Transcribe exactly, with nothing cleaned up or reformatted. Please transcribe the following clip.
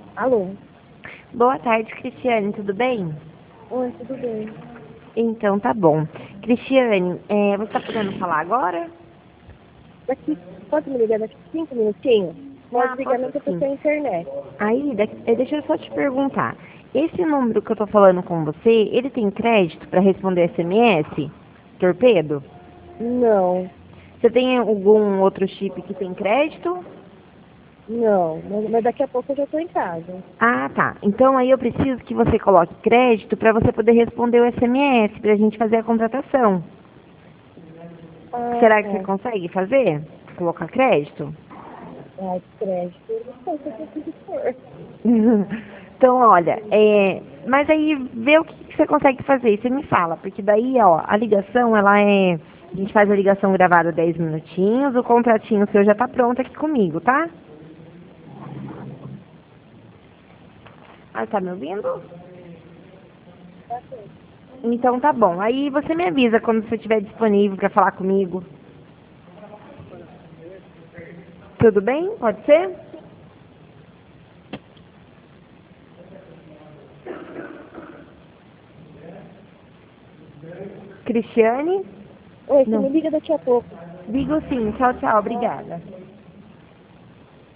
Alô? Boa tarde, Cristiane, tudo bem? Oi, tudo bem? Então tá bom. Cristiane, é, você tá podendo falar agora? Daqui, pode me ligar daqui cinco minutinhos? Pode Ah, ligar não posso que eu tô sim. sem internet. Aí, da- eh, deixa eu só te perguntar. Esse número que eu tô falando com você, ele tem crédito para responder S M S? Torpedo? Não, Você tem algum outro chip que tem crédito? não, mas, mas daqui a pouco eu já tô em casa. Ah, tá. Então aí eu preciso que você coloque crédito para você poder responder o S M S, pra gente fazer a contratação. Ah, Será que você tá. consegue fazer? Colocar crédito? Ai, crédito, eu não sei se eu consigo pôr. Então, olha, é, mas aí vê o que, que você consegue fazer, você me fala, porque daí, ó, a ligação, ela é, a gente faz a ligação gravada dez minutinhos, o contratinho seu já tá pronto aqui comigo, tá? Ah, tá me ouvindo? Tá bom. Então tá bom, aí você me avisa quando você estiver disponível pra falar comigo. Tudo bem? Pode ser? Cristiane? Oi, você Não. me liga daqui a pouco. Digo sim, tchau, tchau, obrigada.